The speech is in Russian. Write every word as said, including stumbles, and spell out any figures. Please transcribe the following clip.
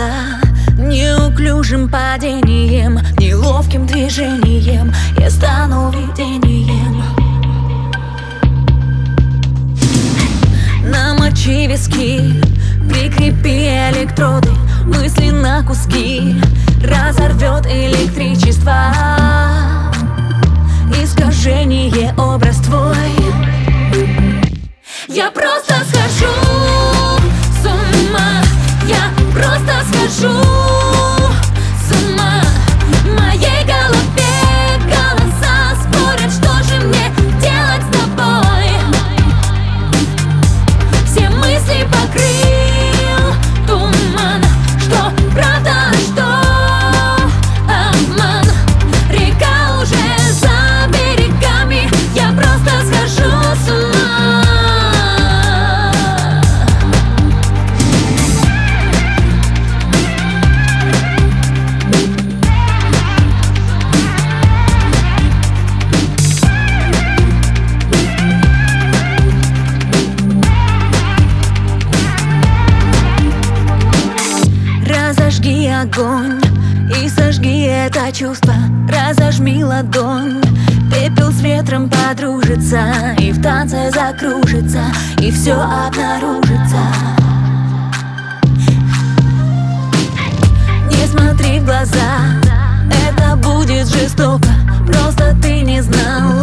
глаза неуклюжим падением, неловким движением я стану видением. Намочи виски, прикрепи электроды, мысли на куски разорвет электричество. Искажение образ твой. Я просто схожу с ума, я просто схожу с ума. В моей голове голоса спорят, что же мне делать с тобой. Все мысли покрыл туман, что правда, что обман. Река уже за берегами, я просто схожу с ума. Разожги огонь и сожги это чувство. Разожми ладонь, пепел с ветром подружится, и в танце закружится, и все обнаружится. Не смотри в глаза, это будет жестоко, просто ты не знала.